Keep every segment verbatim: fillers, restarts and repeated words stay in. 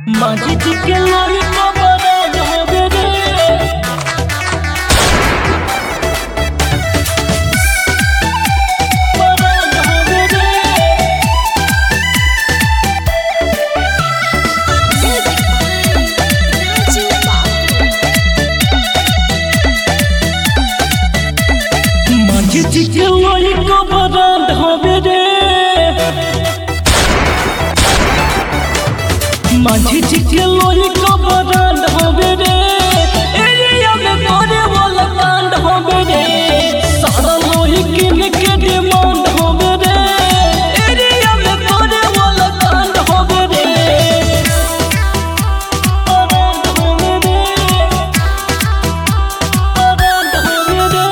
माझी चिके लोरी को बड़ा होवे रे बड़ा होवे रे माझी चिके लोरी को बड़ा होवे रे माझी चिके लोरी को बरांड होवे रे एरिया में तोरे वाला कांड होवे रे सारा लोही किन के डिमांड होवे रे एरिया में तोरे वाला कांड होवे रे बरांड होवे रे बरांड होवे रे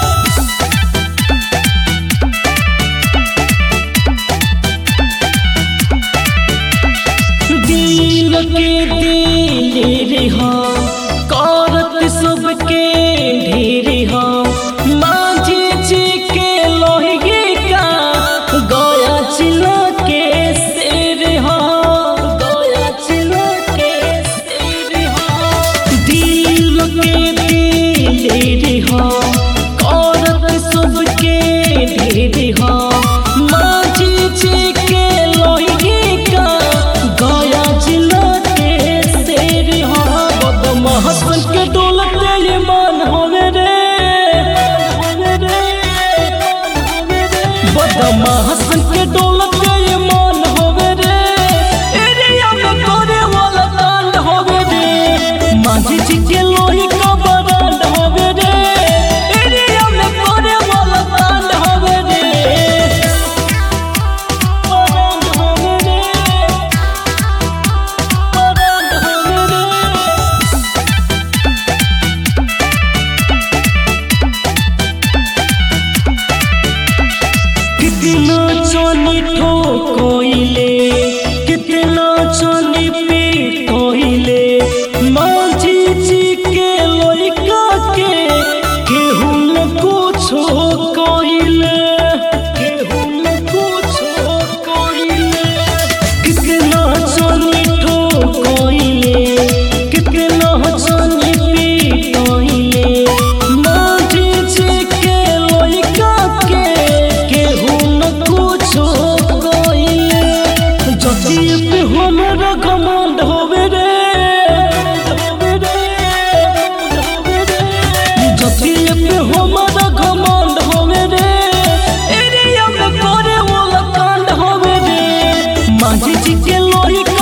दिल के दिल रे हो करत सबके ढेर हो माझी चिके लोही का गया चिला के शेर हो गया चिला के शेर हो दिल के दिल रे हो करत सबके ढेर हो माझी चिके लोही का गया चिला के शेर हो बदमाशन के डोलत ये मान होवे रे बदमाशन के डोलत ये मान होवे रे एरिया में तोरे वाला कांड होवे रे माझी चिके लोही का बरांड होवे रे एरिया में तोरे वाला कांड होवे रे बरांड होवे रे बरांड होवे रे कितना चोनी ठोकोइले कितना चोनी पीटोइले माझी चिके लोइका के केहू न कुछो कोइले केहू न कुछो कोइले कितना चोनी ठोकोइले कितना चोनी पीटोइले माझी चिके लोइका के केहू न कुछो कोइले जतिये पे हमरा घमंड होवे रे होवे रे होवे रे जतिये पे हमरा घमंड होवे रे एरिया में तोरे वाला कांड होवे रे माझी चिके लोही